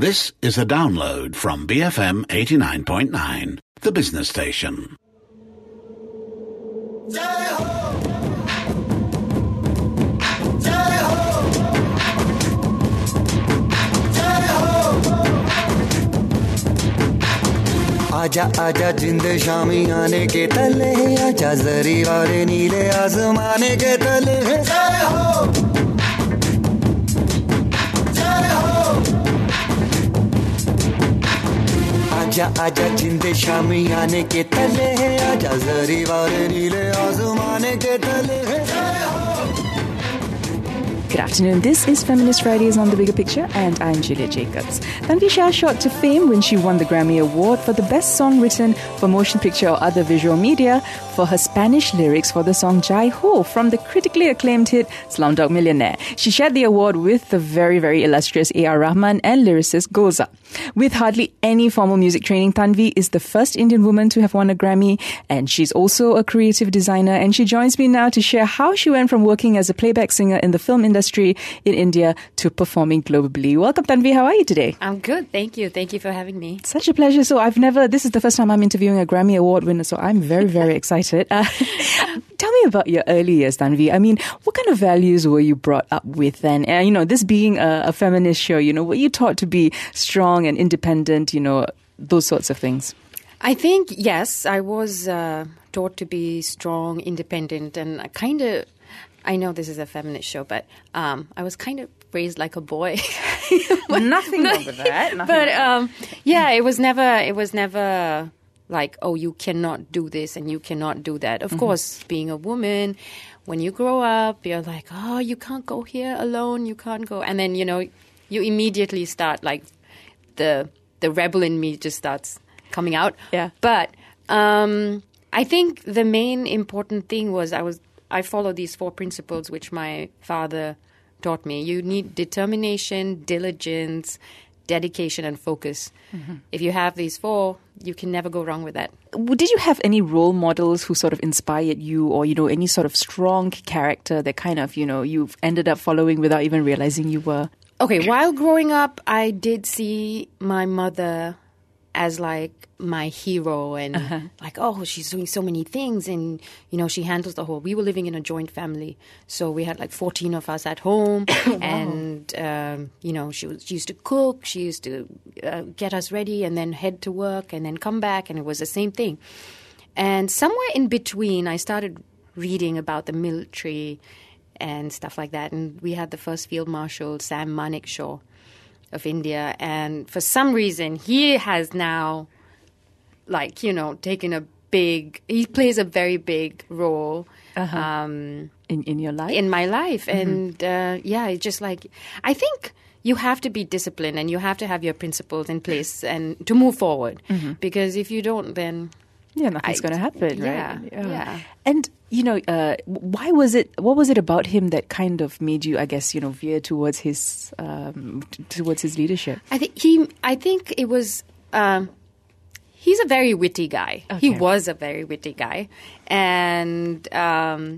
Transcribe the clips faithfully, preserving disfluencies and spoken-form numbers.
This is a download from B F M eighty-nine point nine, the business station. आजा आजा जिंद शामी आने के तले आजा जरी वाले नीले आसमाने के तले जय हो जय हो आजा आजा जिंद शामी आने के तले आजा जरी वाले नीले आसमाने के तले जय हो. Good afternoon, this is Feminist Fridays on The Bigger Picture and I'm Julia Jacobs. Tanvi Shah shot to fame when she won the Grammy Award for the best song written for motion picture or other visual media for her Spanish lyrics for the song Jai Ho from the critically acclaimed hit Slumdog Millionaire. She shared the award with the very, very illustrious A R Rahman and lyricist Goza. With hardly any formal music training, Tanvi is the first Indian woman to have won a Grammy, and she's also a creative designer, and she joins me now to share how she went from working as a playback singer in the film industry in India to performing globally. Welcome, Tanvi. How are you today? I'm good. Thank you. Thank you for having me. Such a pleasure. So I've never, this is the first time I'm interviewing a Grammy Award winner, so I'm very, very excited. Uh, tell me about your early years, Tanvi. I mean, what kind of values were you brought up with? And, uh, you know, this being a, a feminist show, you know, were you taught to be strong and independent, you know, those sorts of things? I think, yes, I was uh, taught to be strong, independent, and I kind of, I know this is a feminist show, but um, I was kind of raised like a boy. Nothing wrong with that. Nothing but um, yeah, it was never, it was never like, oh, you cannot do this and you cannot do that. Of mm-hmm. course, being a woman, when you grow up, you're like, oh, you can't go here alone, you can't go. And then, you know, you immediately start like the the rebel in me just starts coming out. Yeah. But um, I think the main important thing was I was I followed these four principles which my father taught me. You need determination, diligence, dedication, and focus. Mm-hmm. If you have these four, you can never go wrong with that. Did you have any role models who sort of inspired you, or, you know, any sort of strong character that kind of, you know, you've ended up following without even realizing you were? Okay, while growing up, I did see my mother as like my hero and uh-huh. like, oh, she's doing so many things and, you know, she handles the whole. We were living in a joint family. So we had like fourteen of us at home wow. and, um, you know, she, was, she used to cook. She used to uh, get us ready and then head to work and then come back. And it was the same thing. And somewhere in between, I started reading about the military and stuff like that. And we had the first Field Marshal, Sam Manekshaw of India. And for some reason, he has now, like, you know, taken a big, he plays a very big role. Uh-huh. Um, in, in your life? In my life. Mm-hmm. And, uh, yeah, it's just like, I think you have to be disciplined and you have to have your principles in place and to move forward. Mm-hmm. Because if you don't, then... Yeah, nothing's going to happen, yeah, right? Yeah, yeah. And, you know, uh, why was it, what was it about him that kind of made you, I guess, you know, veer towards his, um, t- towards his leadership? I think he, I think it was, um, he's a very witty guy. Okay. He was a very witty guy. And um,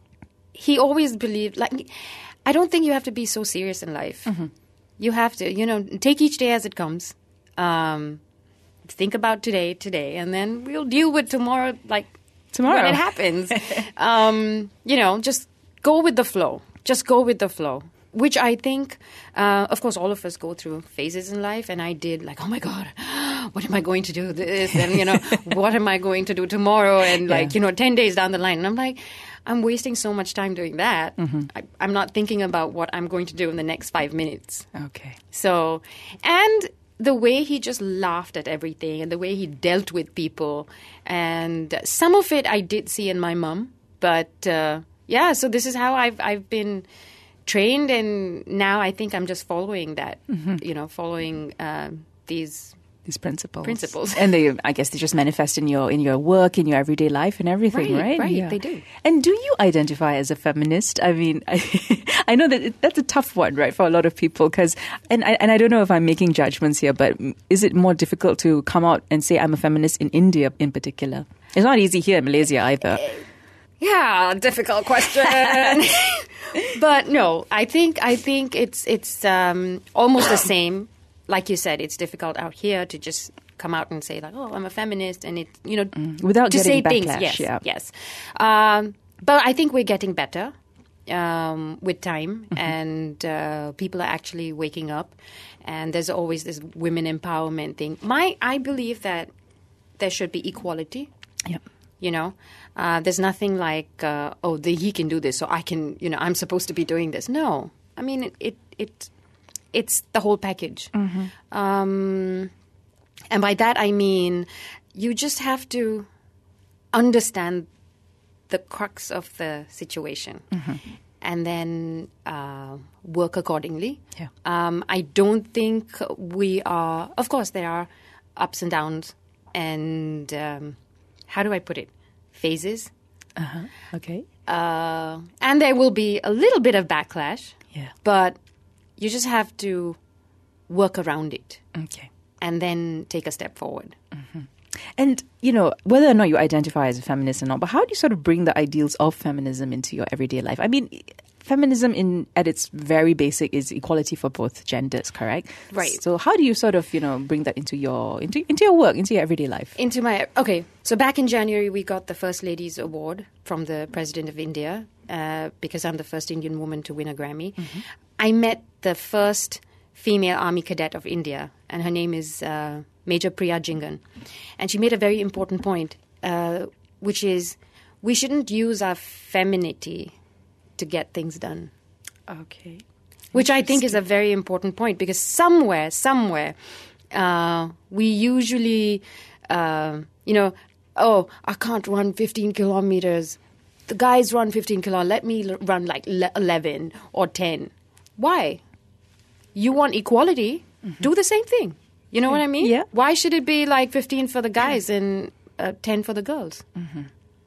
he always believed, like, I don't think you have to be so serious in life. Mm-hmm. You have to, you know, take each day as it comes. Um Think about today, today, and then we'll deal with tomorrow, like tomorrow when it happens. um, you know, just go with the flow. Just go with the flow. Which I think, uh, of course, all of us go through phases in life, and I did like, oh my God, what am I going to do this? And, you know, what am I going to do tomorrow? And like, yeah. you know, ten days down the line. And I'm like, I'm wasting so much time doing that. Mm-hmm. I, I'm not thinking about what I'm going to do in the next five minutes. Okay. So, and... the way he just laughed at everything and the way he dealt with people. And some of it I did see in my mum. But, uh, yeah, so this is how I've I've been trained. And now I think I'm just following that, mm-hmm. you know, following uh, these... These principles. Principles. And they, I guess they just manifest in your in your work, in your everyday life and everything, right? Right, right. Yeah. They do. And do you identify as a feminist? I mean, I, I know that it, that's a tough one, right, for a lot of people. Cause, and, I, and I don't know if I'm making judgments here, but is it more difficult to come out and say I'm a feminist in India in particular? It's not easy here in Malaysia either. Yeah, difficult question. But no, I think I think it's it's um, almost the same like you said, it's difficult out here to just come out and say like, oh, I'm a feminist, and it, you know, mm. without to getting say backlash. things. Yes, yeah. yes. Um, but I think we're getting better um, with time, mm-hmm. and uh, people are actually waking up. And there's always this women empowerment thing. My, I believe that there should be equality. Yep. You know, uh, there's nothing like, uh, oh, the, he can do this, so I can, you know, I'm supposed to be doing this. No, I mean, it, it, it it's the whole package. Mm-hmm. Um, and by that, I mean, you just have to understand the crux of the situation, mm-hmm. and then uh, work accordingly. Yeah. Um, I don't think we are, of course, there are ups and downs, and um, how do I put it? Phases. Uh-huh. Okay. Uh, and there will be a little bit of backlash. Yeah. But you just have to work around it. Okay. And then take a step forward. Mm-hmm. And, you know, whether or not you identify as a feminist or not, but how do you sort of bring the ideals of feminism into your everyday life? I mean, feminism in at its very basic is equality for both genders, correct? Right. So how do you sort of, you know, bring that into your into into your work, into your everyday life? Into my okay. So back in January, we got the First Ladies Award from the President of India uh, because I'm the first Indian woman to win a Grammy. Mm-hmm. I met the first female Army cadet of India, and her name is uh, Major Priya Jingan, and she made a very important point, uh, which is we shouldn't use our femininity to get things done. Okay. Which I think is a very important point, because somewhere, somewhere, uh, we usually, uh, you know, oh, I can't run fifteen kilometers. The guys run fifteen kilometers. Let me l- run like eleven or ten. Why? You want equality? Mm-hmm. Do the same thing. You know what I mean? Yeah. Why should it be like fifteen for the guys and uh, ten for the girls? Mm-hmm.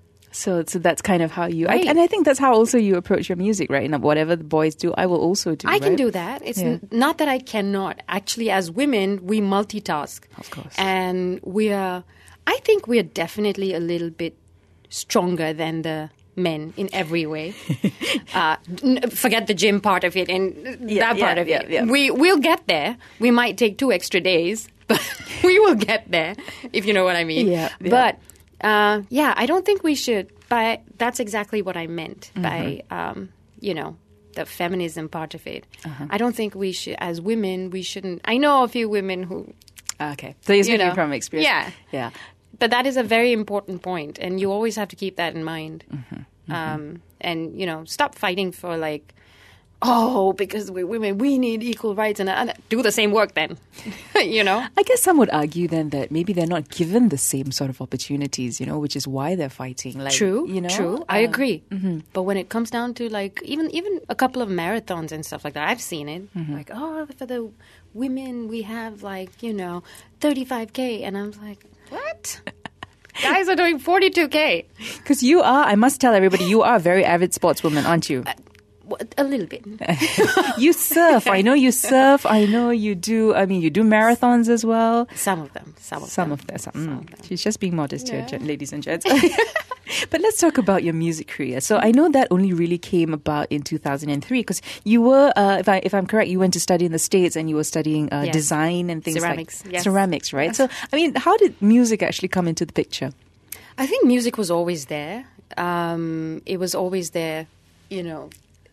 So, so that's kind of how you, right. I, and I think that's how also you approach your music, right? And whatever the boys do, I will also do. I right? can do that. It's yeah. n- not that I cannot. Actually, as women, we multitask. Of course. And we are, I think we are definitely a little bit stronger than the men in every way. uh, n- forget the gym part of it and yeah, that part yeah, of yeah, it. Yeah. We, we'll get there. We might take two extra days, but we will get there, if you know what I mean. Yeah, yeah. But, uh, yeah, I don't think we should. But that's exactly what I meant mm-hmm. by, um, you know, the feminism part of it. Uh-huh. I don't think we should, as women, we shouldn't. I know a few women who. Okay. So you're speaking you know, from experience. Yeah. Yeah. But that is a very important point, and you always have to keep that in mind. Mm-hmm. Mm-hmm. Um, and, you know, stop fighting for, like, oh, because we're women, we need equal rights, and, and do the same work then, you know? I guess some would argue then that maybe they're not given the same sort of opportunities, you know, which is why they're fighting. Like, true, you know? true. Uh, I agree. Mm-hmm. But when it comes down to, like, even even a couple of marathons and stuff like that, I've seen it. Mm-hmm. Like, oh, for the women, we have, like, you know, thirty-five K. And I'm like, what? Guys are doing forty-two K. Because you are, I must tell everybody, you are a very avid sportswoman, aren't you? Uh, A little bit. You surf. I know you surf. I know you do. I mean, you do marathons as well. Some of them. Some of some them. Of them. Some, some mm. of them. She's just being modest yeah. here, ladies and gents. But let's talk about your music career. So I know that only really came about in two thousand three because you were, uh, if I if I'm correct, you went to study in the States and you were studying uh, yes. design and things ceramics, like yes. ceramics, right? So I mean, how did music actually come into the picture? I think music was always there. Um, it was always there, you know.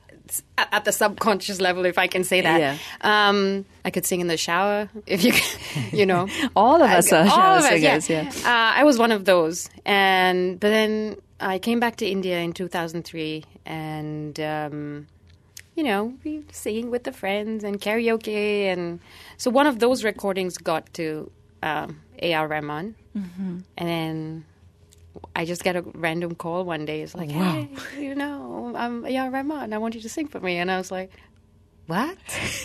At, at the subconscious level, if I can say that. Yeah. Um, I could sing in the shower, if you you know. All of us I, are all shower of us, singers, yeah. yeah. Uh, I was one of those. and But then I came back to India in two thousand three and, um, you know, we were singing with the friends and karaoke. And so one of those recordings got to um, A R Rahman. Mm-hmm. And then I just get a random call one day. It's like, wow. hey, you know, I'm A R Rahman. I want you to sing for me. And I was like, what?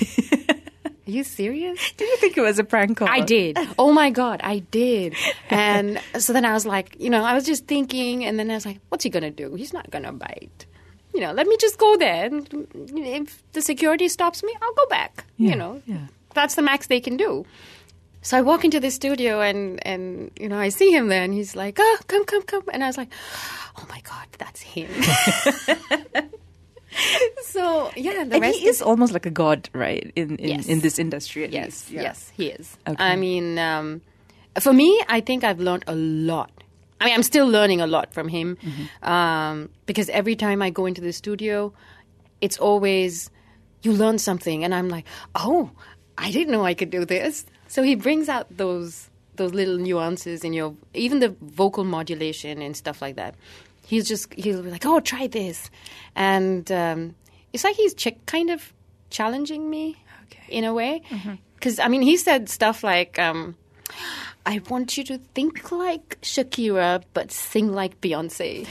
Are you serious? Did you think it was a prank call? I did. Oh, my God, I did. And so then I was like, you know, I was just thinking. And then I was like, what's he going to do? He's not going to bite. You know, let me just go there. And if the security stops me, I'll go back. Yeah, you know, yeah. That's the max they can do. So I walk into the studio and, and, you know, I see him there and he's like, oh, come, come, come. And I was like, oh, my God, that's him. So yeah, the And rest he is almost like a god, right? In in, Yes. in this industry, at yes, least. Yeah. yes, he is. Okay. I mean, um, for me, I think I've learned a lot. I mean, I'm still learning a lot from him um, because every time I go into the studio, it's always you learn something, and I'm like, oh, I didn't know I could do this. So he brings out those those little nuances in your, even the vocal modulation and stuff like that. He's just he'll be like, oh, try this, and um, it's like he's ch- kind of challenging me Okay. in a way. Because I mean, he said stuff like. Um, I want you to think like Shakira, but sing like Beyonce.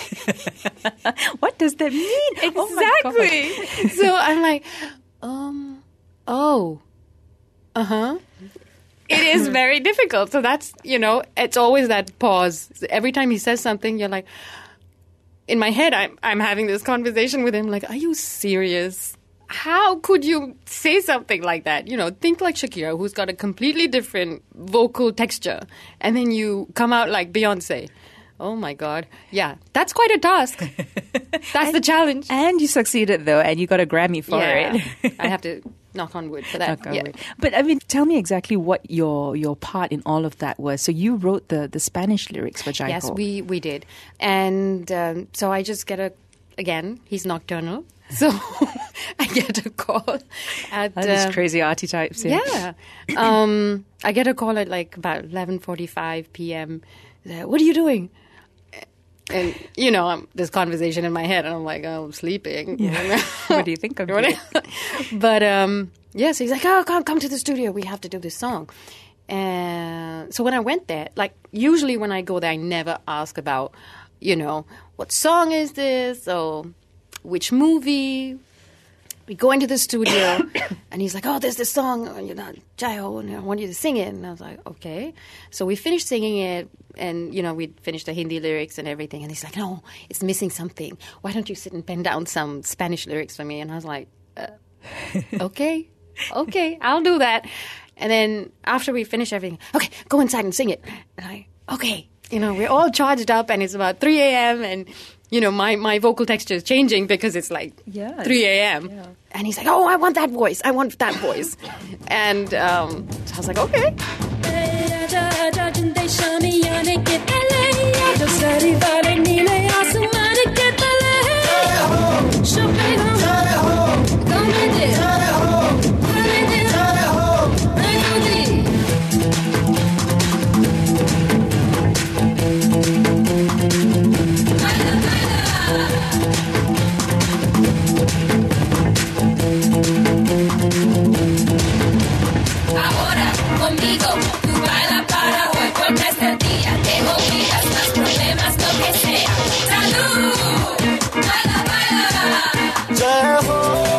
What does that mean? Exactly. So I'm like, um, oh, uh huh. It is very difficult. So that's, you know, it's always that pause. Every time he says something, you're like, in my head, I'm I'm having this conversation with him. Like, are you serious? How could you say something like that? You know, think like Shakira, who's got a completely different vocal texture, and then you come out like Beyonce. Oh my God. Yeah, that's quite a task. That's the challenge. And you succeeded, though, and you got a Grammy for Yeah. it. I have to knock on wood for that. Knock on Yeah. wood. But I mean, tell me exactly what your your part in all of that was. So you wrote the, the Spanish lyrics for Jai Yes, Ho. we, we did. And um, so I just get a, again, he's nocturnal. So I get a call at... All these uh, crazy arty types. Yeah. Yeah. um, I get a call at like about eleven forty-five p.m. Uh, What are you doing? And, you know, I'm, this conversation in my head, and I'm like, oh, I'm sleeping. Yeah. What do you think of What it? I- But, um, yeah, so he's like, oh, come, come to the studio. We have to do this song. And so when I went there, like, usually when I go there, I never ask about, you know, what song is this or which movie. We go into the studio, and he's like, oh, there's this song, you know, Jai Ho, and I want you to sing it. And I was like, okay. So we finished singing it, and, you know, we finished the Hindi lyrics and everything. And he's like, no, it's missing something. Why don't you sit and pen down some Spanish lyrics for me? And I was like, uh, okay, okay, I'll do that. And then after we finish everything, okay, go inside and sing it. And I, okay. You know, we're all charged up, and it's about three a.m., and, you know, my, my vocal texture is changing because it's like Yeah. three a.m. Yeah. And he's like, oh, I want that voice. I want that voice. And um, so I was like, okay. Ahora conmigo, tú baila para hoy, porque este día te olvidas más problemas, lo que sea. ¡Salud! ¡Baila, baila!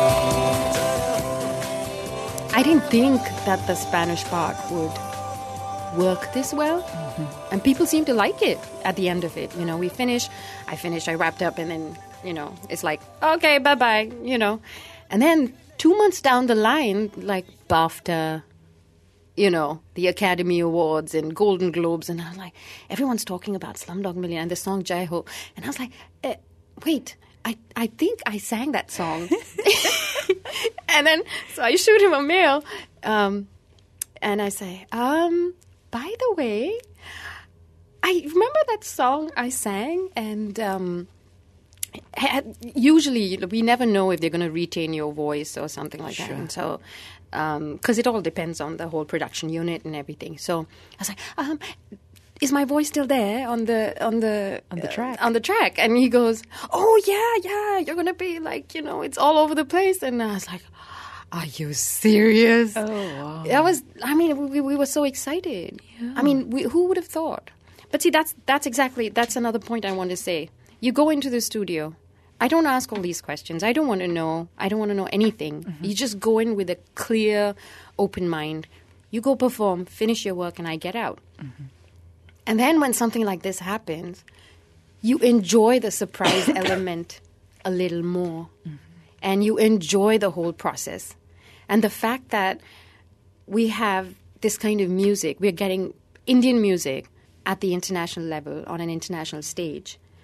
I didn't think that the Spanish part would work this well. And people seem to like it at the end of it. You know, we finish, I finished, I wrapped up, and then, you know, it's like, okay, bye-bye, you know. And then two months down the line, like BAFTA, you know, the Academy Awards and Golden Globes, and I was like, everyone's talking about Slumdog Millionaire and the song Jai Ho. And I was like, eh, wait, I, I think I sang that song. And then, so I shoot him a mail, um, and I say, um, by the way, I remember that song I sang, and um, had, usually we never know if they're going to retain your voice or something like that. And so, because um, it all depends on the whole production unit and everything. So I was like, um, is my voice still there on the on the On the track. Uh, on the track? And he goes, oh yeah, yeah, you're gonna be like, you know, it's all over the place. And I was like, are you serious? Oh, wow. That was, I mean, we, we were so excited. I mean, we, who would have thought? But see, that's that's exactly, that's another point I want to say. You go into the studio. I don't ask all these questions. I don't want to know. I don't want to know anything. Mm-hmm. You just go in with a clear, open mind. You go perform, finish your work, and I get out. Mm-hmm. And then when something like this happens, you enjoy the surprise element a little more. Mm-hmm. And you enjoy the whole process. And the fact that we have this kind of music, we're getting Indian music at the international level on an international stage.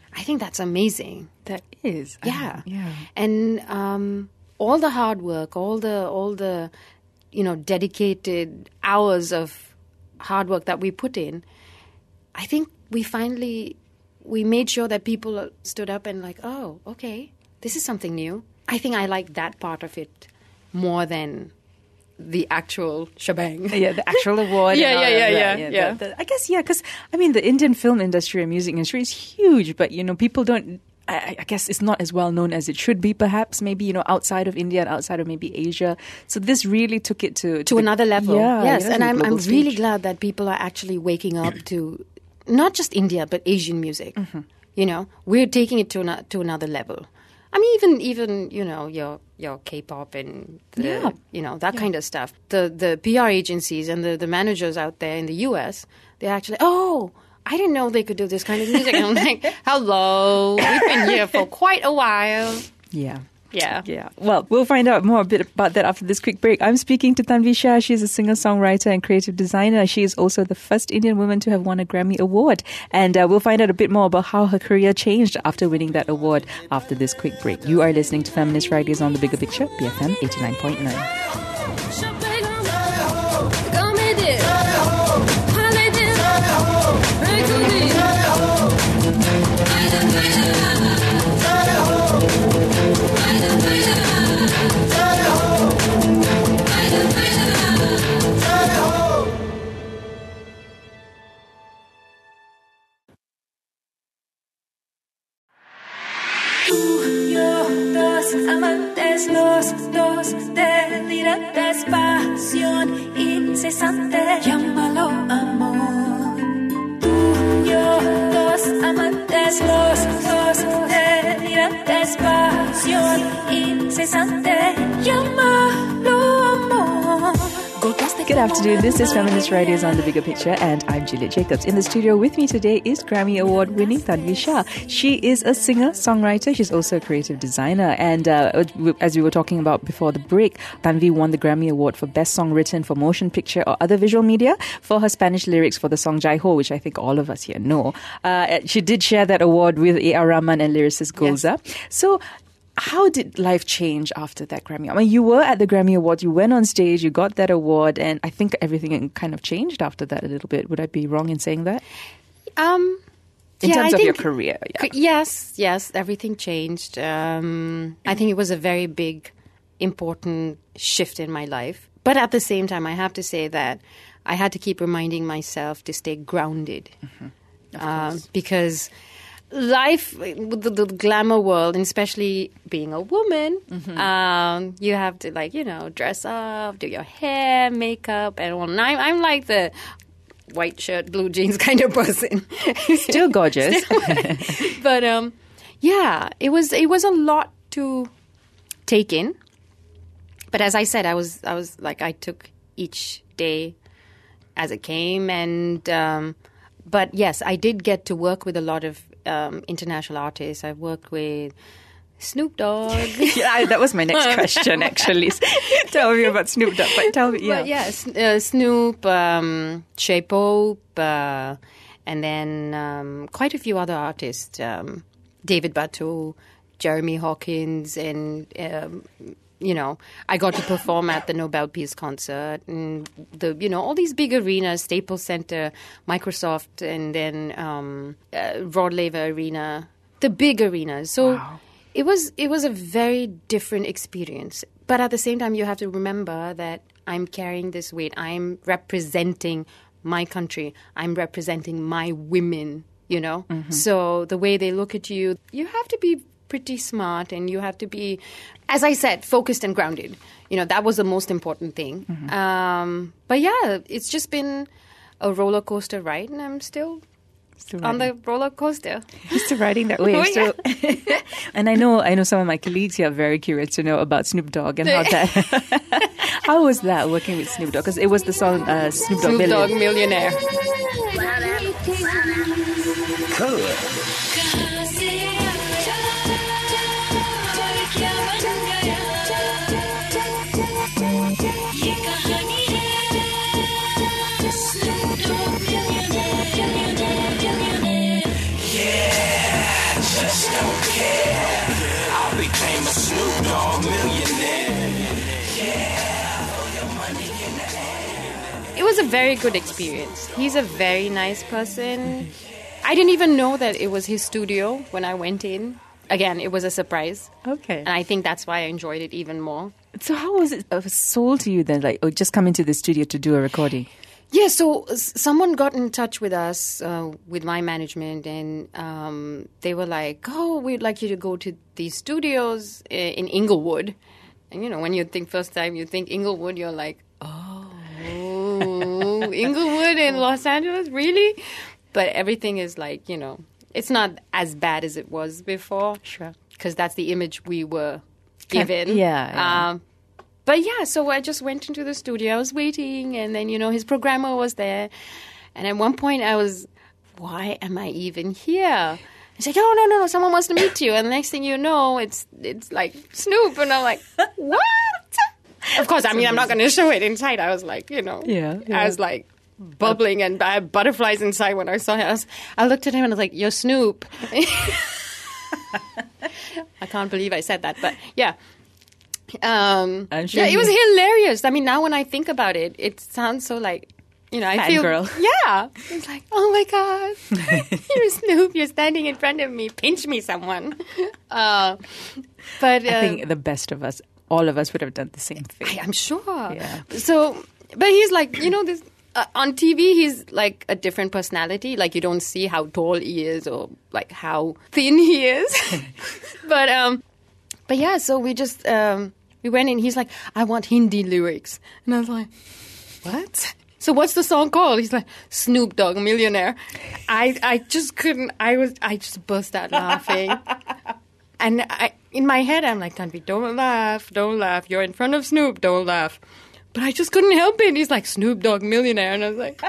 I think that's amazing. That is. Yeah. yeah. And um, all the hard work, all the all the you know dedicated hours of hard work that we put in, I think we finally we made sure that people stood up and like, oh, okay, this is something new. I think I like that part of it more than the actual shebang. Yeah, the actual award. Yeah, and all yeah, of yeah, that. yeah, yeah. the- the- I guess, yeah, because, I mean, the Indian film industry and music industry is huge, but, you know, people don't, I, I guess it's not as well known as it should be, perhaps, maybe, you know, outside of India and outside of maybe Asia. So this really took it to... to the- another level. Yeah, yes, you know, and to the I'm I'm global really stage. glad that people are actually waking up to not just India but Asian music. Mm-hmm. You know, we're taking it to an, to another level. I mean, even even you know your your K-pop and the, Yeah. you know that kind of stuff. The the P R agencies and the, the managers out there in the U S, they're actually oh. I didn't know they could do this kind of music. And I'm like, hello, we've been here for quite a while. Yeah. Yeah. Yeah. Well, we'll find out more a bit about that after this quick break. I'm speaking to Tanvi Shah. She's a singer-songwriter and creative designer. She is also the first Indian woman to have won a Grammy Award. And uh, we'll find out a bit more about how her career changed after winning that award after this quick break. You are listening to Feminist Fridays on The Bigger Picture, B F M eighty-nine point nine. Dos amantes, los dos delirantes, pasión incesante, llámalo amor. Tú, yo, dos amantes, los dos delirantes, pasión incesante, llámalo amor. Good afternoon. This is Feminist Fridays on The Bigger Picture, and I'm Juliet Jacobs. In the studio with me today is Grammy Award winning Tanvi Shah. She is a singer, songwriter. She's also a creative designer. And uh, as we were talking about before the break, Tanvi won the Grammy Award for Best Song Written for Motion Picture or Other Visual Media for her Spanish lyrics for the song Jai Ho, which I think all of us here know. Uh, she did share that award with A R Rahman and lyricist Gulzar. Yes. So, how did life change after that Grammy? I mean, you were at the Grammy Awards, you went on stage, you got that award, and I think everything kind of changed after that a little bit. Would I be wrong in saying that? Um, In yeah, terms I of your think- career, yeah. C- Yes, yes, everything changed. Um, I think it was a very big, important shift in my life. But at the same time, I have to say that I had to keep reminding myself to stay grounded. Um, because life, with the, the glamour world, and especially being a woman, um, you have to, like, you know, dress up, do your hair, makeup, and all. And I'm, I'm like the white shirt, blue jeans kind of person. Still gorgeous. But um, yeah, it was it was a lot to take in. But as I said, I was I was like I took each day as it came, and um, but yes, I did get to work with a lot of um, international artists. I worked with Snoop Dogg. yeah, I- that was my next question, actually. Tell me about Snoop Dogg, but tell me, yeah. But yeah, S- uh, Snoop, um, Shay Pope, uh, and then um, quite a few other artists, um, David Batu, Jeremy Hawkins, and um, you know, I got to perform at the Nobel Peace Concert, and the you know all these big arenas, Staples Center, Microsoft, and then um, uh, Rod Laver Arena, the big arenas. So. Wow. It was it was a very different experience. But at the same time, you have to remember that I'm carrying this weight. I'm representing my country. I'm representing my women, you know? So the way they look at you, you have to be pretty smart, and you have to be, as I said, focused and grounded. You know, that was the most important thing. Um, but yeah, it's just been a roller coaster ride, and I'm still... Still on riding. the roller coaster. Still riding that wave. Oh, So, and I know, I know some of my colleagues here are very curious to know about Snoop Dogg and how that. How was that working with Snoop Dogg? Because it was the song uh, Snoop Dogg. Snoop Dogg Million. Millionaire. कहाँ से आया, और क्या बन गया, ये कहानी है Snoop Dogg millionaire, millionaire, millionaire. was a very good experience. He's a very nice person. I didn't even know that it was his studio when I went in. Again, it was a surprise. Okay. And I think that's why I enjoyed it even more. So how was it uh, sold to you then? Like, oh, just come into the studio to do a recording? Yeah, so s- someone got in touch with us, uh, with my management, and um, they were like, oh, we'd like you to go to these studios i- in Inglewood. And, you know, when you think first time, you think Inglewood, you're like, oh, Inglewood in Los Angeles, really? But everything is like, you know, it's not as bad as it was before. Sure. Because that's the image we were Kind- given. yeah, yeah. Um, but yeah, so I just went into the studio. I was waiting, and then, you know, his programmer was there. And at one point I was, why am I even here? He's like, oh, no, no, no, someone wants to meet you. And the next thing you know, it's it's like Snoop. And I'm like, what? Of course, I mean, I'm not going to show it inside. I was like, you know, Yeah, yeah. I was like bubbling, and I had butterflies inside when I saw him. I, was, I looked at him and I was like, you're Snoop. I can't believe I said that, but yeah. Um, I'm sure yeah, it you- was hilarious. I mean, now when I think about it, it sounds so like, you know, I feel, Fangirl. yeah. It's like, oh my God, you're Snoop, you're standing in front of me, pinch me, someone. Uh, but uh, I think the best of us, all of us would have done the same thing. I, I'm sure. Yeah. So, but he's like, you know, this uh, on T V, he's like a different personality. Like, you don't see how tall he is or like how thin he is. but um, but yeah. So we just um, we went in. He's like, I want Hindi lyrics, and I was like, what? So what's the song called? He's like, Snoop Dogg Millionaire. I I just couldn't. I was I just burst out laughing. And I, in my head, I'm like, Tanvi, don't laugh, don't laugh. You're in front of Snoop, don't laugh. But I just couldn't help it. He's like, Snoop Dogg Millionaire. And I was like,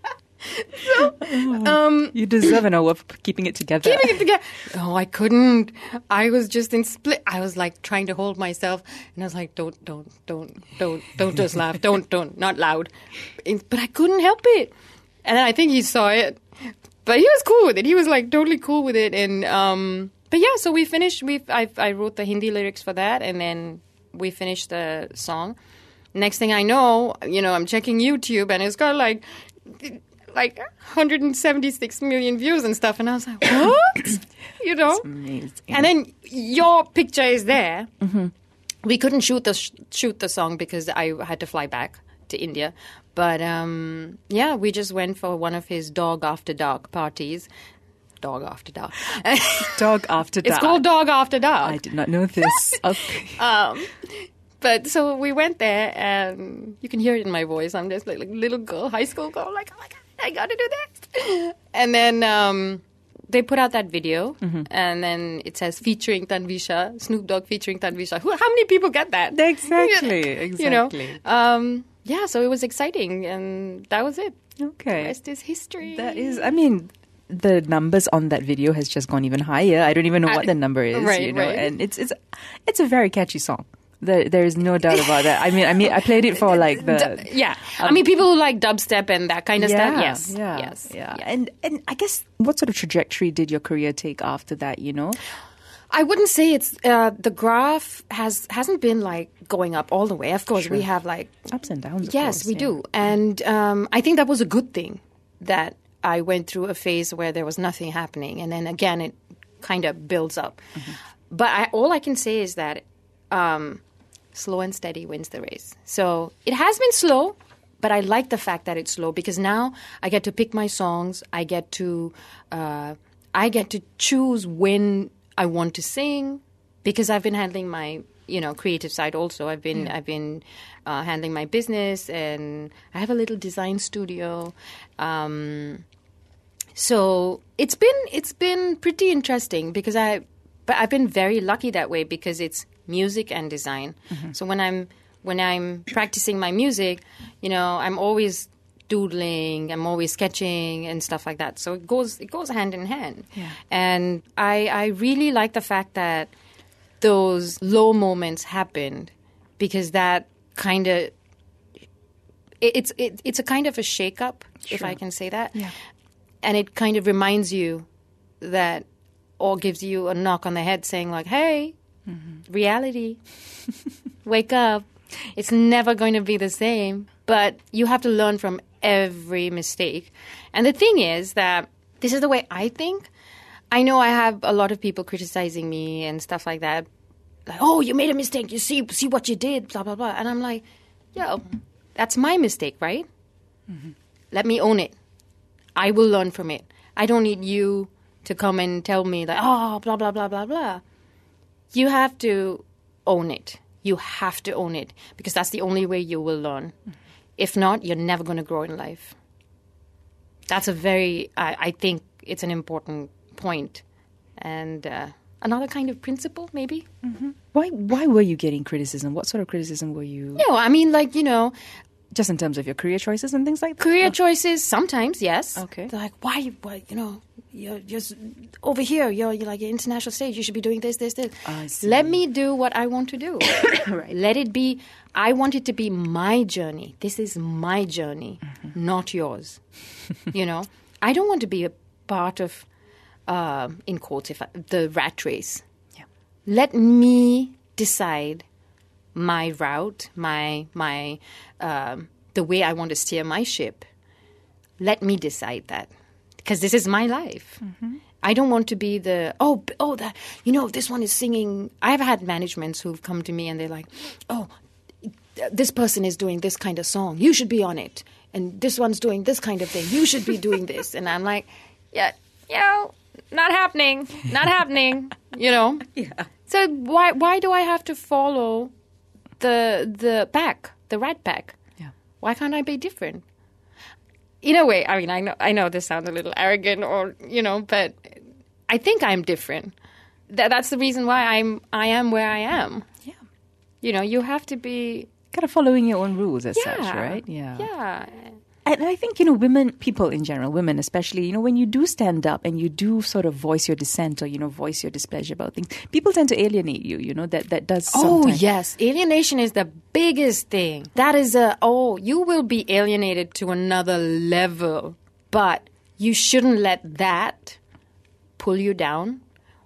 so, um, You deserve an award for keeping it together. keeping it together. Oh, I couldn't. I was just in split. I was like trying to hold myself. And I was like, don't, don't, don't, don't, don't just laugh. Don't, don't, not loud. And- But I couldn't help it. And then I think he saw it. But he was cool with it. He was like totally cool with it. And, um, but yeah, so we finished. We I, I wrote the Hindi lyrics for that, and then we finished the song. Next thing I know, you know, I'm checking YouTube, and it's got like like one hundred seventy-six million views and stuff. And I was like, what? You know? Amazing. And then your picture is there. Mm-hmm. We couldn't shoot the sh- shoot the song because I had to fly back to India. But um, yeah, we just went for one of his Dog After Dark parties. Dog After Dark. Dog After Dark. It's called Dog After Dark. I did not know this. Okay. Um, but so we went there, and you can hear it in my voice. I'm just like, like little girl, high school girl, like, oh my God, I got to do this. And then um, they put out that video, Mm-hmm. and then it says featuring Tanvisha, Snoop Dogg featuring Tanvisha. Who, how many people get that? Exactly, You know? exactly. Um, yeah, so it was exciting, and that was it. Okay. The rest is history. That is, I mean, the numbers on that video has just gone even higher. I don't even know I- what the number is, right, you know, right. and it's it's it's a very catchy song. There, there is no doubt about that. I mean, I mean, I played it for like the D- yeah. I mean, people who like dubstep and that kind of yeah, stuff, yes. yeah, yes. yeah. yes. And and I guess what sort of trajectory did your career take after that? You know, I wouldn't say it's uh, the graph has hasn't been like going up all the way. Of course, we have like ups and downs. Of yes, course, we yeah. do, and um, I think that was a good thing that I went through a phase where there was nothing happening, and then again it kind of builds up. Mm-hmm. But I, all I can say is that um, slow and steady wins the race. So it has been slow. But I like the fact that it's slow because now I get to pick my songs. I get to, uh, I get to choose when I want to sing because I've been handling my, you know, creative side also. I've been, I've been uh, handling my business, and I have a little design studio. Um, so it's been, it's been pretty interesting because I, but I've been very lucky that way because it's music and design. So when I'm when I'm practicing my music, you know, I'm always doodling, I'm always sketching and stuff like that. So it goes it goes hand in hand. Yeah. And I I really like the fact that those low moments happened because that kind of it, it's it, it's a kind of a shake up, if I can say that. Yeah. And it kind of reminds you that or gives you a knock on the head saying like, hey, reality, wake up. It's never going to be the same. But you have to learn from every mistake. And the thing is that this is the way I think. I know I have a lot of people criticizing me and stuff like that. Like, oh, you made a mistake. You see, see what you did, blah, blah, blah. And I'm like, yo, that's my mistake, right? Mm-hmm. Let me own it. I will learn from it. I don't need you to come and tell me like, oh, blah, blah, blah, blah, blah. You have to own it. You have to own it because that's the only way you will learn. Mm-hmm. If not, you're never going to grow in life. That's a very, I, I think it's an important point. And uh, another kind of principle, maybe. Mm-hmm. Why Why were you getting criticism? What sort of criticism were you? No, I mean, like, you know. Just in terms of your career choices and things like that? Career choices, sometimes, yes. Okay. They're like, why, why you know, you're just over here, you're, you're like an international stage, you should be doing this, this, this. I see. Let me do what I want to do. Right. Let it be, I want it to be my journey. This is my journey, mm-hmm. not yours. You know, I don't want to be a part of, uh, in quotes, if I, the rat race. Yeah. Let me decide my route, my my um, the way I want to steer my ship. Let me decide that, because this is my life. Mm-hmm. I don't want to be the oh oh that you know this one is singing. I've had managements who've come to me and they're like, oh, this person is doing this kind of song. You should be on it, and this one's doing this kind of thing. You should be doing this, and I'm like, yeah, you know, not happening, not happening. You know, yeah. So why why do I have to follow the the pack, the rat pack? Yeah. Why can't I be different? In a way, I mean, I know I know this sounds a little arrogant, or you know, but I think I'm different. That that's the reason why I'm I am where I am. Yeah. You know, you have to be kind of following your own rules as yeah, such, right? Yeah. Yeah. And I think, you know, women, people in general, women especially, you know, when you do stand up and you do sort of voice your dissent or, you know, voice your displeasure about things, people tend to alienate you, you know, that, that does Oh, sometimes. yes. Alienation is the biggest thing. That is a, oh, you will be alienated to another level. But you shouldn't let that pull you down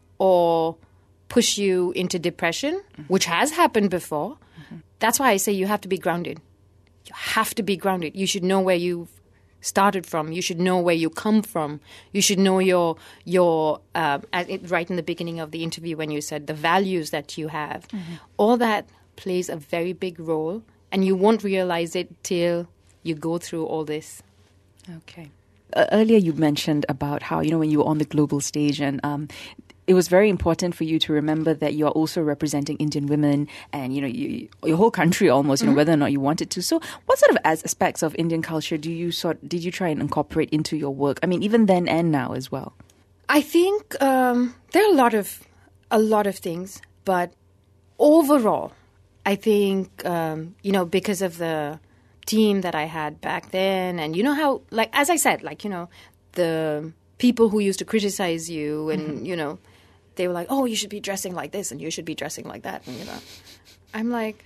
or push you into depression, mm-hmm. which has happened before. Mm-hmm. That's why I say you have to be grounded. You have to be grounded. You should know where you've started from. You should know where you come from. You should know your your uh, it, right in the beginning of the interview when you said the values that you have. Mm-hmm. All that plays a very big role, and you won't realize it till you go through all this. Okay. Uh, earlier you mentioned about how, you know, when you were on the global stage and um, it was very important for you to remember that you are also representing Indian women and, you know, you, your whole country almost, you know, mm-hmm. whether or not you wanted to. So what sort of as aspects of Indian culture do you sort did you try and incorporate into your work? I mean, even then and now as well. I think um, there are a lot of a lot of things, but overall, I think, um, you know, because of the team that I had back then and, you know, how, like, as I said, like, you know, the people who used to criticize you and, mm-hmm. you know, they were like, oh, you should be dressing like this and you should be dressing like that. And, you know, I'm like,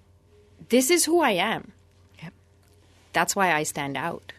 this is who I am. Yep. That's why I stand out.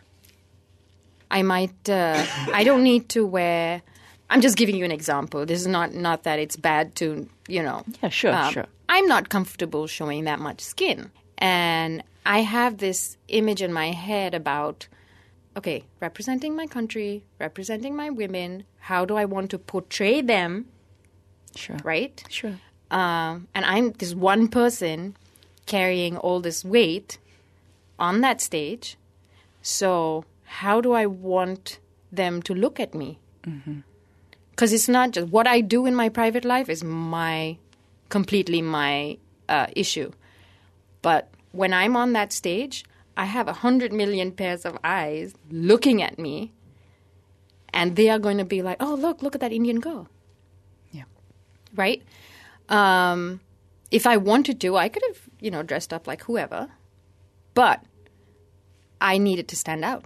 I might, uh, I don't need to wear, I'm just giving you an example. This is not, not that it's bad to, you know. Yeah, sure, um, sure. I'm not comfortable showing that much skin. And I have this image in my head about, okay, representing my country, representing my women, how do I want to portray them? Sure. Right? Sure. Um, and I'm this one person carrying all this weight on that stage. So how do I want them to look at me? Mm-hmm. Because it's not just what I do in my private life is my, completely my uh, issue. But when I'm on that stage, I have a hundred million pairs of eyes looking at me, and they are going to be like, oh, look, look at that Indian girl. Yeah. Right? Um, if I wanted to, I could have, you know, dressed up like whoever, but I needed to stand out.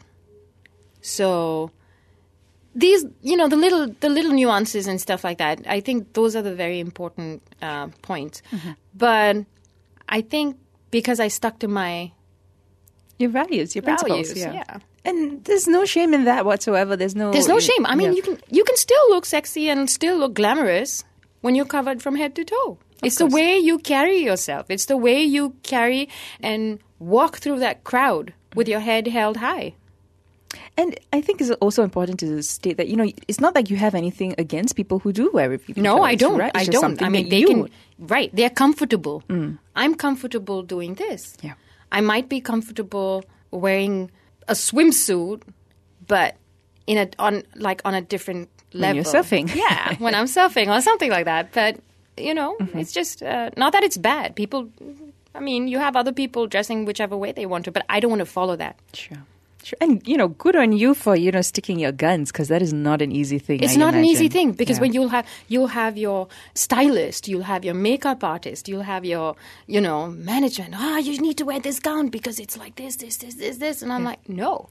So these, you know, the little the little nuances and stuff like that, I think those are the very important uh, points. Mm-hmm. But I think because I stuck to my Your values, your values, principles. Yeah. yeah. And there's no shame in that whatsoever. There's no There's no shame. I mean, yeah. you can you can still look sexy and still look glamorous when you're covered from head to toe. Of it's course. the way you carry yourself. It's the way you carry and walk through that crowd with your head held high. And I think it's also important to state that, you know, it's not like you have anything against people who do wear revealing No, clothes, I don't. right? It's I just don't. something I mean, that they you- can. Right, they're comfortable. I'm comfortable doing this. Yeah. I might be comfortable wearing a swimsuit, but in a on like on a different level. you're surfing. Yeah, when I'm surfing or something like that. But you know, Mm-hmm. it's just uh, not that it's bad. People, I mean, you have other people dressing whichever way they want to, but I don't want to follow that. Sure. Sure. And, you know, good on you for, you know, sticking your guns, because that is not an easy thing. It's I not an easy imagine. thing because Yeah. when you'll have you'll have your stylist, you'll have your makeup artist, you'll have your you know management. Ah, you need to wear this gown because it's like this, this, this, this, this, and I'm like, no.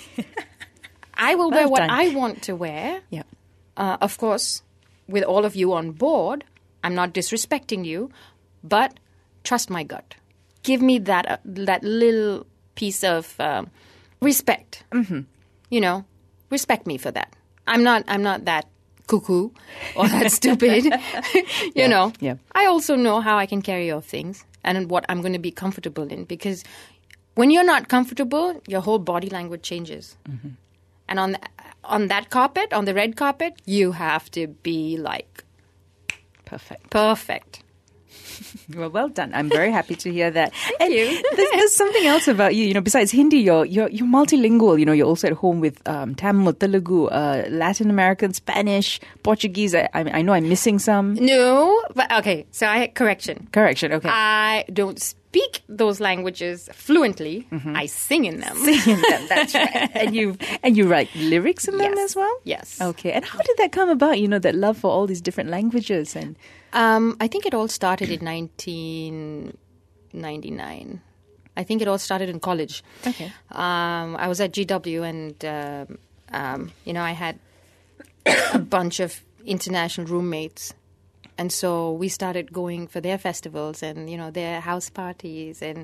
I will wear Well what done. I want to wear. Yeah. Uh, of course, with all of you on board, I'm not disrespecting you, but trust my gut. Give me that uh, that little piece of um, respect. Mm-hmm. You know, respect me for that. I'm not. I'm not that cuckoo or that stupid. you know. yeah. I also know how I can carry off things and what I'm going to be comfortable in, because when you're not comfortable, your whole body language changes. Mm-hmm. And on the, on that carpet, on the red carpet, you have to be like Perfect. perfect. Well, well done. I'm very happy to hear that. Thank you. There's, there's something else about you. You know, besides Hindi, you're you're, you're multilingual. You know, you're also at home with um, Tamil, Telugu, uh, Latin American, Spanish, Portuguese. I, I I know I'm missing some. No, but okay. So I correction. Correction. Okay. I don't speak those languages fluently. I sing in them. Singing them. That's right. And you and you write lyrics in them Yes. as well. Yes. Okay. And how did that come about? You know, that love for all these different languages and. Um, I think it all started in nineteen ninety-nine. I think it all started in college. Okay. Um, I was at G W, and um, um, you know, I had a bunch of international roommates, and so we started going for their festivals and you know their house parties, and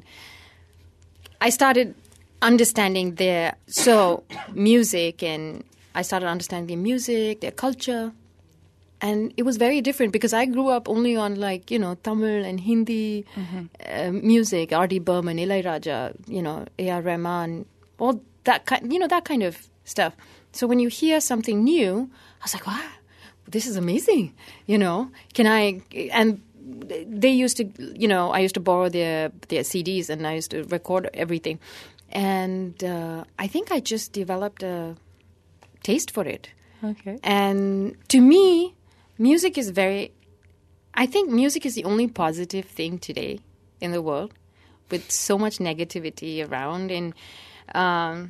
I started understanding their so music, and I started understanding their music, their culture. And it was very different because I grew up only on like, you know, Tamil and Hindi uh, music, R D Burman, Ilaiyaraaja, you know, A R Rahman, all that kind, you know, that kind of stuff. So when you hear something new, I was like, wow, this is amazing. You know, can I, and they used to, you know, I used to borrow their, their C Ds and I used to record everything. And uh, I think I just developed a taste for it. Okay. And to me, music is very, I think music is the only positive thing today in the world with so much negativity around. And um,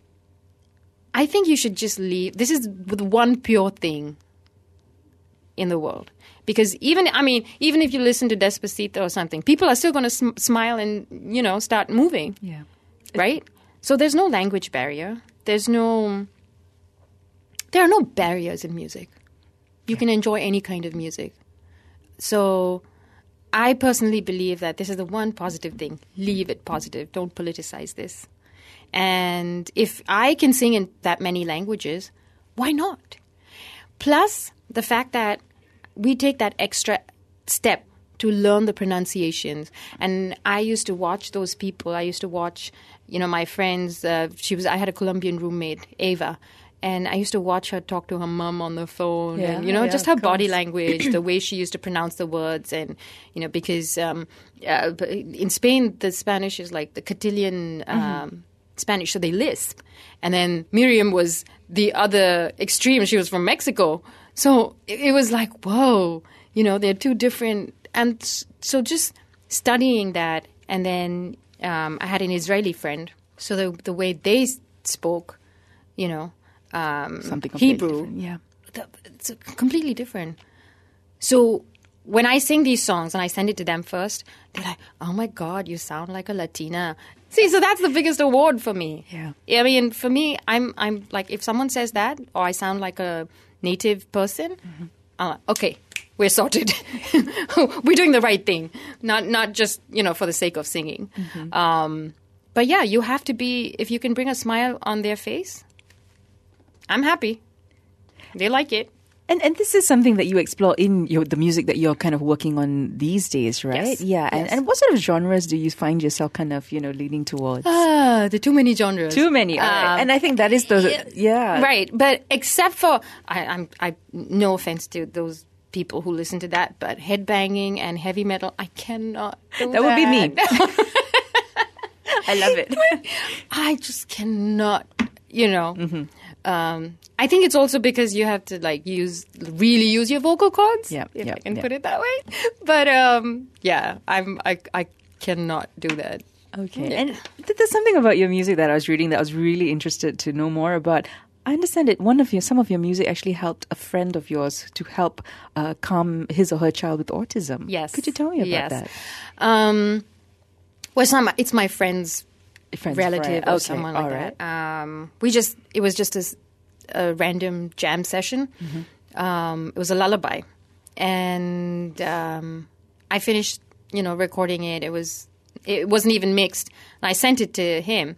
I think you should just leave. This is the one pure thing in the world. Because even, I mean, even if you listen to Despacito or something, people are still going to sm- smile and, you know, start moving. Yeah. Right? So there's no language barrier. There's no, there are no barriers in music. You can enjoy any kind of music. So I personally believe that this is the one positive thing. Leave it positive. Don't politicize this. And if I can sing in that many languages, why not? Plus, the fact that we take that extra step to learn the pronunciations. And I used to watch those people. I used to watch, you know, my friends. Uh, she was. I had a Colombian roommate, Ava. And I used to watch her talk to her mom on the phone, Yeah, and you know, yeah, just her of body course. language, the way she used to pronounce the words, and you know, because um, uh, in Spain the Spanish is like the Castilian um, Mm-hmm. Spanish, so they lisp. And then Miriam was the other extreme; she was from Mexico, so it, it was like, whoa, you know, they're two different. And s- so just studying that, and then um, I had an Israeli friend, so the the way they s- spoke, you know. Um, Something completely Hebrew, different, yeah. th- it's a completely different. So when I sing these songs and I send it to them first, they're like, "Oh my God, you sound like a Latina." See, so that's the biggest award for me. Yeah. I mean, for me, I'm I'm like, if someone says that, or I sound like a native person, Mm-hmm. I'm like, okay, we're sorted. We're doing the right thing, not not just you know for the sake of singing. Mm-hmm. Um, but yeah, you have to be. If you can bring a smile on their face, I'm happy. They like it. And and this is something that you explore in your, the music that you're kind of working on these days, right? Yes. Yeah. And, Yes. and what sort of genres do you find yourself kind of, you know, leaning towards? Ah, the too many genres. Too many. all right. Um, And I think that is the, yeah. Right, but except for I, I'm, I no offense to those people who listen to that, but headbanging and heavy metal, I cannot. Do That would be me. I love it. I just cannot. You know, Mm-hmm. um, I think it's also because you have to like use really use your vocal cords. Yep, if yep, I can yep. put it that way. But um, yeah, I'm I I cannot do that. Okay. And th- there's something about your music that I was reading that I was really interested to know more about. I understand that one of your, some of your music actually helped a friend of yours to help uh, calm his or her child with autism. Yes. Could you tell me about yes. that? Um, well, it's not my, it's my friend's Friend's relative friend. or Okay, someone like all that. Um, we just it was just a, s- a random jam session. Mm-hmm. Um, it was a lullaby, and um, I finished, you know, recording it. It was it wasn't even mixed. And I sent it to him.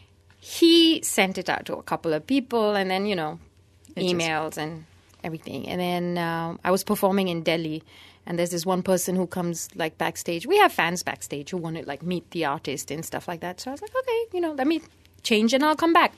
He sent it out to a couple of people, and then you know, It just- emails and everything. And then um, I was performing in Delhi. And there's this one person who comes like backstage. We have fans backstage who want to like meet the artist and stuff like that. So I was like, okay, you know, let me change and I'll come back.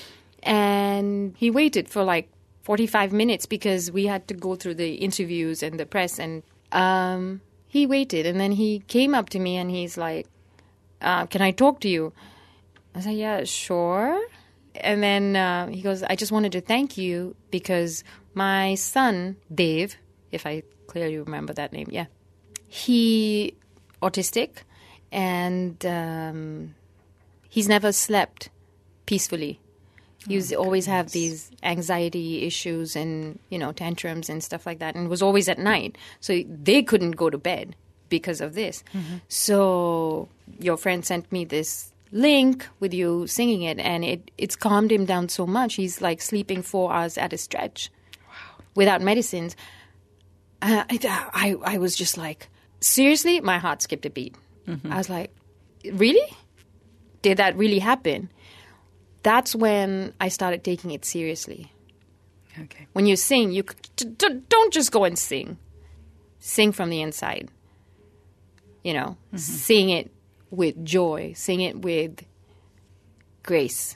And he waited for like forty-five minutes because we had to go through the interviews and the press. And um, he waited. And then he came up to me and he's like, uh, can I talk to you? I said, yeah, sure. And then uh, he goes, I just wanted to thank you because my son, Dave, if I clearly remember that name, yeah. He autistic, and um, he's never slept peacefully. He used to always have these anxiety issues and, you know, tantrums and stuff like that, and it was always at night. So they couldn't go to bed because of this. So your friend sent me this link with you singing it, and it, it's calmed him down so much. He's like sleeping four hours at a stretch without medicines. Uh, I, I, I was just like, seriously? My heart skipped a beat. I was like, really? Did that really happen? That's when I started taking it seriously. Okay. When you sing, you c- d- d- don't just go and sing. Sing from the inside. You know, sing it with joy. Sing it with grace.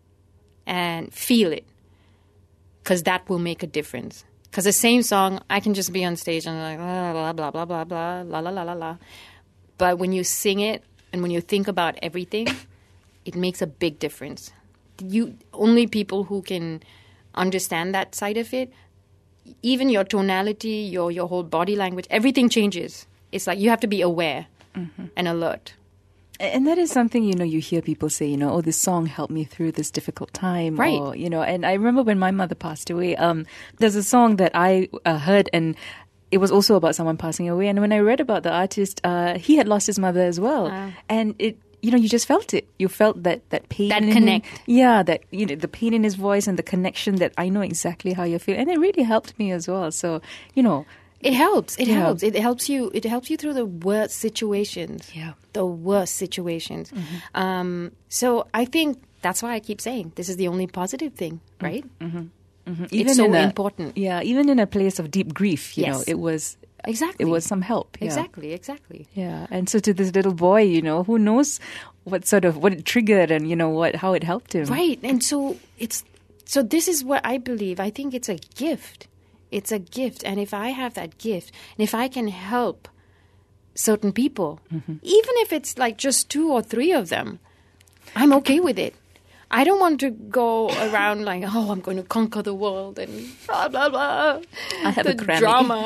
And feel it. Because that will make a difference. Because the same song, I can just be on stage and like, blah, blah, blah, blah, blah, la, la, la, la, la. But when you sing it and when you think about everything, it makes a big difference. You only people who can understand that side of it, even your tonality, your, your whole body language, everything changes. It's like you have to be aware and alert. And that is something, you know, you hear people say, you know, oh, this song helped me through this difficult time. Right. Or, you know, and I remember when my mother passed away, um, there's a song that I uh, heard and it was also about someone passing away. And when I read about the artist, uh, he had lost his mother as well. And it, you know, you just felt it. You felt that, that pain. That in him. connect. Yeah, that, you know, the pain in his voice and the connection that I know exactly how you feel. And it really helped me as well. So, you know. It helps. It Yeah. helps. It helps you. It helps you through the worst situations. Yeah. The worst situations. Um, so I think that's why I keep saying this is the only positive thing, right? It's so in a- important. Yeah, even in a place of deep grief, you Yes. know, it was Exactly. it was some help. Yeah. Exactly. Exactly. Yeah, and so to this little boy, you know, who knows what sort of what it triggered and you know what how it helped him. Right. And so it's so this is what I believe. I think it's a gift. It's a gift. And if I have that gift, and if I can help certain people, even if it's like just two or three of them, I'm okay with it. I don't want to go around like, oh, I'm going to conquer the world and blah, blah, blah. I have the a Grammy. drama.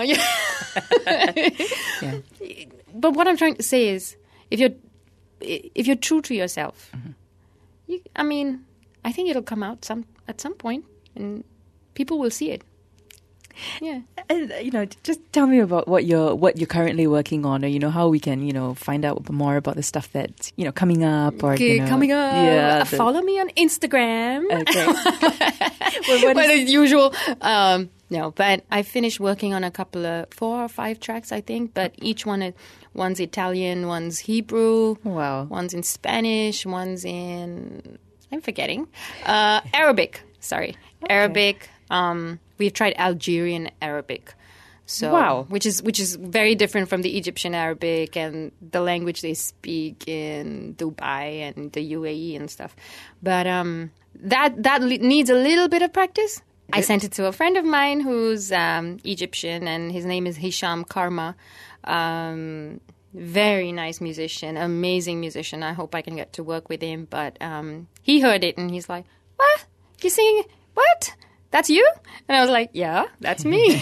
Yeah. But what I'm trying to say is, if you're if you're true to yourself, you, I mean, I think it'll come out some at some point, and people will see it. Yeah. And, uh, you know, just tell me about what you're what you're currently working on, or you know how we can you know find out more about the stuff that's you know coming up or Okay, you know, coming up. Yeah, Uh, the- follow me on Instagram. Okay. Well, what But is- as usual, um, no. But I finished working on a couple of four or five tracks, I think. But each one, is- one's Italian, one's Hebrew, Wow. one's in Spanish, one's in I'm forgetting uh, Arabic. Sorry, Arabic, Um, we've tried Algerian Arabic. So, Wow. which is which is very different from the Egyptian Arabic and the language they speak in Dubai and the U A E and stuff. But um, that that le- needs a little bit of practice. I sent it to a friend of mine who's um, Egyptian, and his name is Hisham Karma. Um, very nice musician, amazing musician. I hope I can get to work with him. But um, he heard it and he's like, "What? You sing? What? That's you?" And I was like, "Yeah, that's me."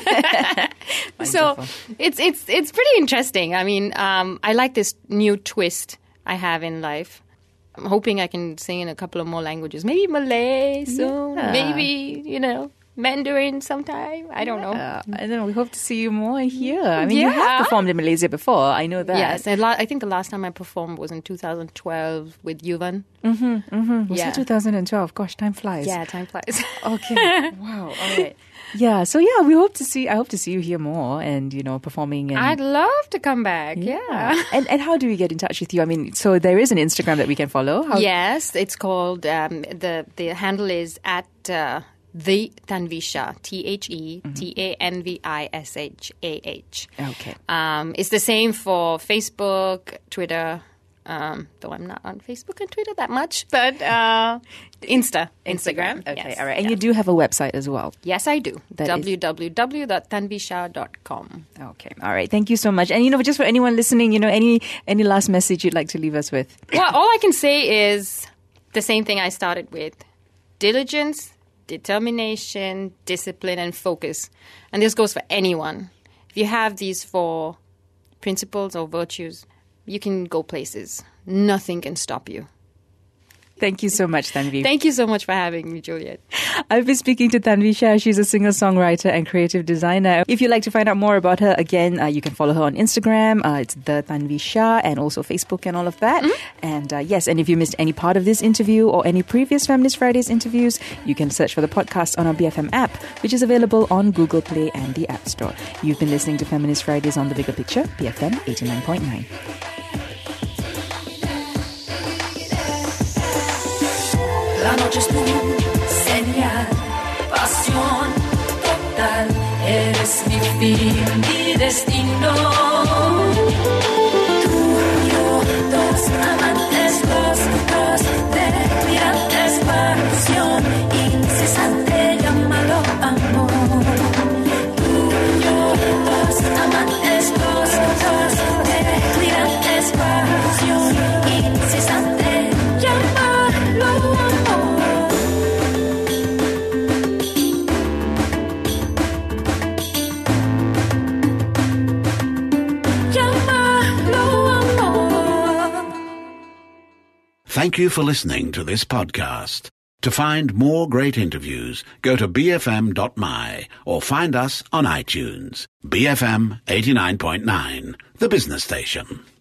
So it's it's it's pretty interesting. I mean, um, I like this new twist I have in life. I'm hoping I can sing in a couple of more languages. Maybe Malay soon. Yeah. Maybe, you know, Mandarin sometime. I don't know. Uh, I don't know. We hope to see you more here. I mean, you Yeah. have performed in Malaysia before. I know that. Yes, and la- I think the last time I performed was in two thousand twelve with Yuvan. Was Yeah. it twenty twelve? Gosh, time flies. Yeah, time flies. Okay. Wow. All right. Yeah. So yeah, we hope to see. I hope to see you here more, and you know, performing. And I'd love to come back. Yeah. And and how do we get in touch with you? I mean, so there is an Instagram that we can follow. How- Yes, it's called um, the the handle is at uh, the Tanvisha, T H E T A N V I S H A H. Okay. Um, it's the same for Facebook, Twitter. Um, though I'm not on Facebook and Twitter that much, but uh, Insta, Instagram. Okay. Yes. All right. And Yeah. you do have a website as well. Yes, I do. That is- w w w dot tanvisha dot com. Okay. All right. Thank you so much. And you know, just for anyone listening, you know, any any last message you'd like to leave us with? Well, all I can say is the same thing I started with: diligence, determination, discipline, and focus. And this goes for anyone. If you have these four principles or virtues, you can go places. Nothing can stop you. Thank you so much, Tanvi. Thank you so much for having me, Juliet. I've been speaking to Tanvi Shah. She's a singer-songwriter and creative designer. If you'd like to find out more about her, again, uh, you can follow her on Instagram. Uh, it's the Tanvi Shah, and also Facebook and all of that. And uh, yes, and if you missed any part of this interview or any previous Feminist Fridays interviews, you can search for the podcast on our B F M app, which is available on Google Play and the App Store. You've been listening to Feminist Fridays on The Bigger Picture, B F M eighty-nine point nine. La noche es tu señal, pasión total, eres mi fin, mi destino. Tú, yo, dos amantes, dos, dos, delirantes, pasión incesante, llámalo amor. Tú, yo, dos amantes, dos, dos, delirantes, pasión incesante, llámalo amor. Thank you for listening to this podcast. To find more great interviews, go to b f m dot m y or find us on iTunes. B F M eighty-nine point nine, the business station.